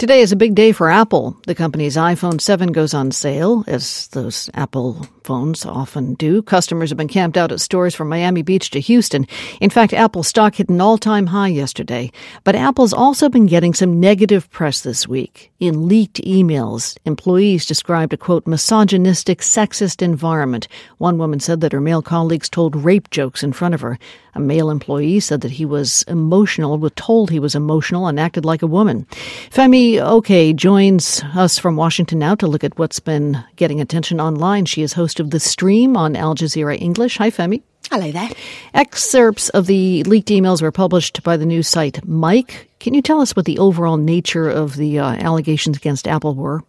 Today is a big day for Apple. The company's iPhone 7 goes on sale, as those Apple phones often do. Customers have been camped out at stores from Miami Beach to Houston. In fact, Apple stock hit an all-time high yesterday. But Apple's also been getting some negative press this week. In leaked emails, employees described a, quote, misogynistic, sexist environment. One woman said that her male colleagues told rape jokes in front of her. A male employee said that he was told he was emotional and acted like a woman. Femi Oke joins us from Washington now to look at what's been getting attention online. She is host of The Stream on Al Jazeera English. Hi, Femi. Hello there. Excerpts of the leaked emails were published by the news site Mike. Can you tell us what the overall nature of the allegations against Apple were?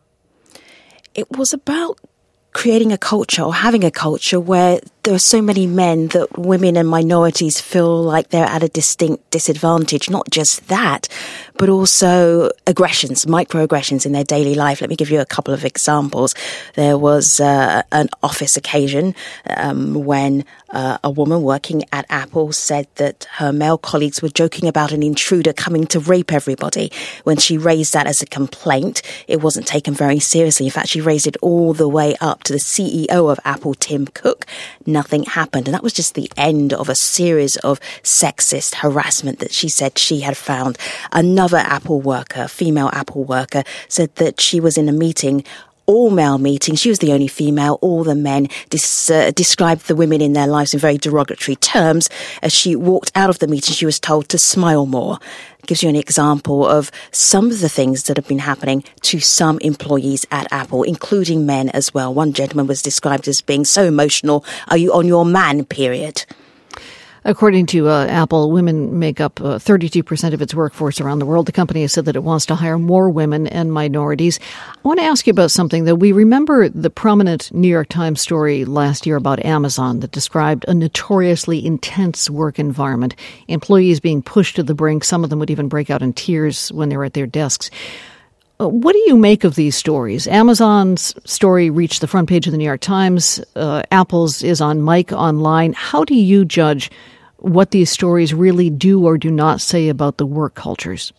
It was about creating a culture or having a culture where there are so many men that women and minorities feel like they're at a distinct disadvantage. Not just that, but also aggressions, microaggressions in their daily life. Let me give you a couple of examples. There was an office occasion when a woman working at Apple said that her male colleagues were joking about an intruder coming to rape everybody. When she raised that as a complaint, it wasn't taken very seriously. In fact, she raised it all the way up to the CEO of Apple, Tim Cook. Nothing happened. And that was just the end of a series of sexist harassment that she said she had found. Another Apple worker, female Apple worker, said that she was in a meeting, all-male meeting. She was the only female. All the men described the women in their lives in very derogatory terms. As she walked out of the meeting, she was told to smile more. It gives you an example of some of the things that have been happening to some employees at Apple, including men as well. One gentleman was described as being so emotional. Are you on your man period? According to Apple, women make up 32% of its workforce around the world. The company has said that it wants to hire more women and minorities. I want to ask you about something, though. We remember the prominent New York Times story last year about Amazon that described a notoriously intense work environment, employees being pushed to the brink. Some of them would even break out in tears when they were at their desks. What do you make of these stories? Amazon's story reached the front page of the New York Times. Apple's is on Mike Online. How do you judge what these stories really do or do not say about the work cultures?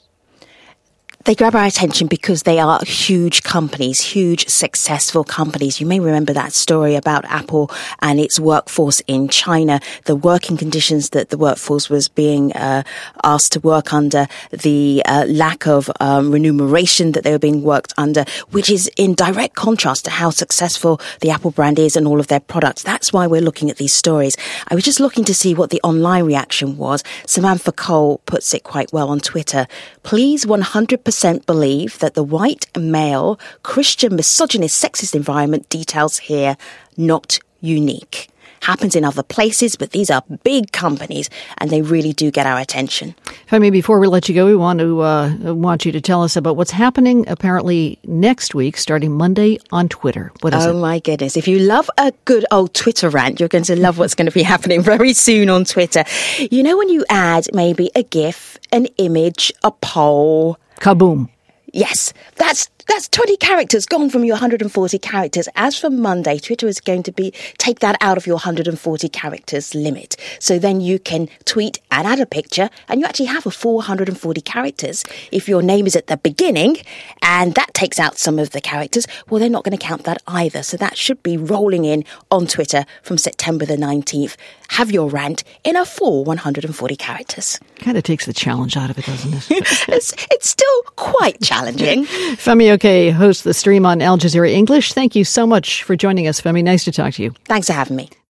They grab our attention because they are huge companies, huge successful companies. You may remember that story about Apple and its workforce in China, the working conditions that the workforce was being asked to work under, the lack of remuneration that they were being worked under, which is in direct contrast to how successful the Apple brand is and all of their products. That's why we're looking at these stories. I was just looking to see what the online reaction was. Samantha Cole puts it quite well on Twitter. Please 100% believe that the white, male, Christian, misogynist, sexist environment details here not unique. Happens in other places, but these are big companies and they really do get our attention. Femi, before we let you go, we want you to tell us about what's happening apparently next week, starting Monday on Twitter. What is it? Oh my goodness. If you love a good old Twitter rant, you're going to love what's going to be happening very soon on Twitter. You know, when you add maybe a GIF, an image, a poll. Kaboom. Yes, that's 20 characters gone from your 140 characters. As from Monday, Twitter is going to take that out of your 140 characters limit. So then you can tweet and add a picture and you actually have a full 140 characters. If your name is at the beginning and that takes out some of the characters, well, they're not going to count that either. So that should be rolling in on Twitter from September the 19th. Have your rant in a full 140 characters. Kind of takes the challenge out of it, doesn't it? It's still quite challenging. Femi Oke hosts The Stream on Al Jazeera English. Thank you so much for joining us, Femi. Nice to talk to you. Thanks for having me.